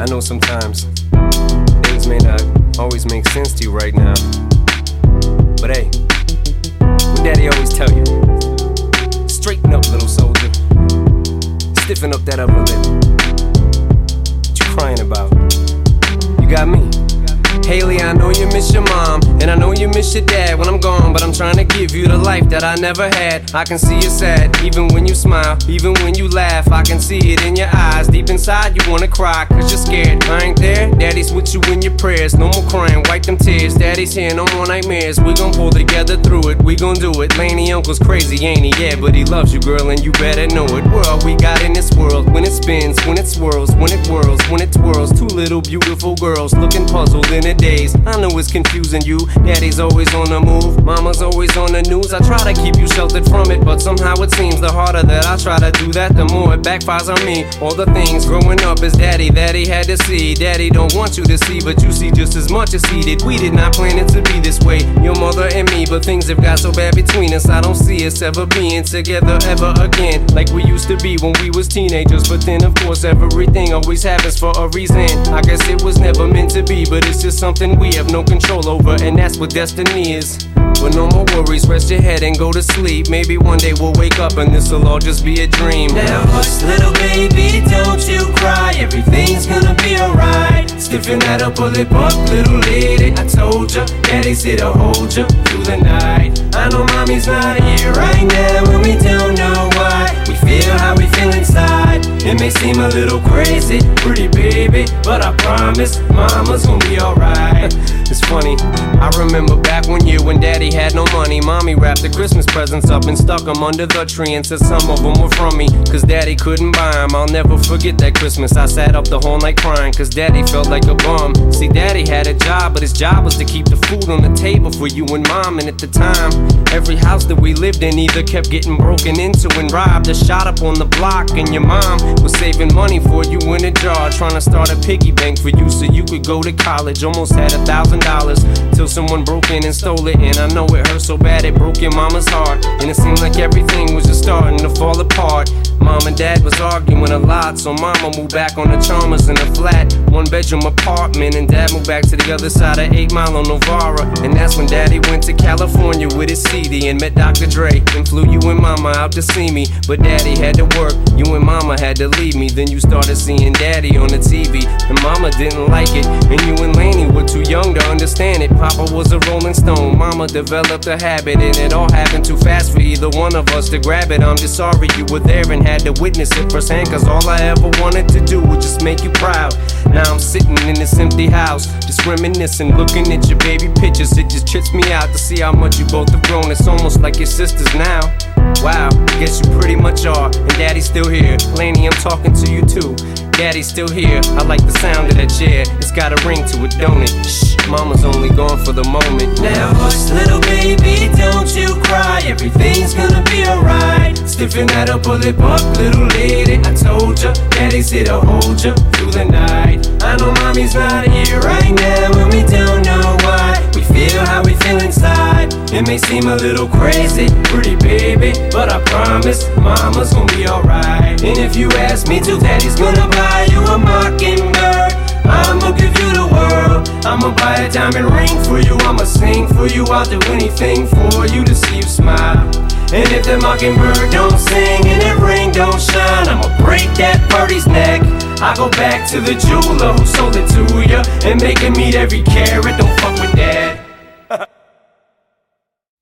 know sometimes things may not always make sense to you right now, but hey, what Daddy always tell you, straighten up, little soldier, stiffen up that upper lip. What you crying about? You got me. Haley, I know you miss your mom, and I know you miss your dad when I'm gone, but I'm trying to give you the life that I never had. I can see you sad, even when you smile, even when you laugh, I can see it in your eyes. Deep inside you wanna cry, cause you're scared. I ain't there, Daddy's with you in your prayers. No more crying, wipe them tears. Daddy's here, no more nightmares. We gon' pull together through it, we gon' do it. Laney uncle's crazy, ain't he? Yeah, but he loves you, girl, and you better know it. We're all we got in this world, when it spins, when it swirls, when it whirls, when it twirls. Two little beautiful girls looking puzzled in a daze. I know it's confusing you. Daddy's always on the move, mama's always on the news. I try to keep you sheltered from it, but somehow it seems the harder that I try to do that, the more it backfires on me. All the things growing up as daddy that he had to see, daddy don't want you to see, but you see just as much as he did. We did not plan it to be this way, your mother and me, but things have got so bad between us. I don't see us ever being together ever again, like we used to be when we was teenagers. But then of course everything always happens for a reason. I guess it was never meant to be, but it's just something we have no control over, and that's what destiny is. But no more worries, rest your head and go to sleep. Maybe one day we'll wake up and this'll all just be a dream. Now hush, little baby, don't you cry. Everything's gonna be alright. Stiffen that upper lip up, little lady. I told ya, Daddy's here to hold ya through the night. I know mommy's not here right now, and we don't know why. We feel how we feel inside. It may seem a little crazy, pretty baby, but I promise mama's gonna be alright. It's funny, I remember back one year when Daddy had no money. Mommy wrapped the Christmas presents up and stuck them under the tree and said some of them were from me, cause Daddy couldn't buy them. I'll never forget that Christmas. I sat up the whole night crying, cause Daddy felt like a bum. See, Daddy had a job, but his job was to keep the food on the table for you and Mom. And at the time, every house that we lived in either kept getting broken into and robbed or shot up on the block. And your mom was saving money for you in a jar, trying to start a piggy bank for you so you could go to college. Almost had $1,000 till someone broke in and stole it. And I know it hurt so bad it broke your mama's heart, and it seemed like everything was just starting to fall apart. Mom and Dad was arguing a lot, so Mama moved back on the Chalmers in a flat 1-bedroom apartment, and Dad moved back to the other side of 8 Mile on Novara. And that's when Daddy went to California with his CD and met Dr. Dre and flew you and Mama out to see me. But Daddy had to work, you and Mama had to leave me. Then you started seeing Daddy on the TV, and Mama didn't like it, and you and Laney were too young to understand it. Papa was a Rolling Stone, Mama developed a habit, and it all happened too fast for either one of us to grab it. I'm just sorry you were there and had to witness it firsthand, cause all I ever wanted to do was just make you proud. Now I'm sitting in this empty house, just reminiscing, looking at your baby pictures. It just trips me out to see how much you both have grown. It's almost like your sisters now. Wow, guess you pretty much are, and Daddy's still here. Laney, I'm talking to you too. Daddy's still here, I like the sound of that chair. It's got a ring to it, don't it? Shh, Mama's only gone for the moment. Now hush, little baby, don't you cry. Everything's gonna be alright. Stiffen that upper lip up, little lady. I told ya, Daddy's here to hold ya through the night. I know mommy's not here right now, and we don't know why. We feel how we feel inside. It may seem a little crazy, pretty baby, but I promise mama's gonna be alright. And if you ask me to, Daddy's gonna buy you a mockingbird. I'ma give you the world. I'ma buy a diamond ring for you. I'ma sing for you. I'll do anything for you to see you smile. And if the mockingbird don't sing and that ring don't shine, I'ma break that birdie's neck. I go back to the jeweler who sold it to ya and make him eat every carat. Don't fuck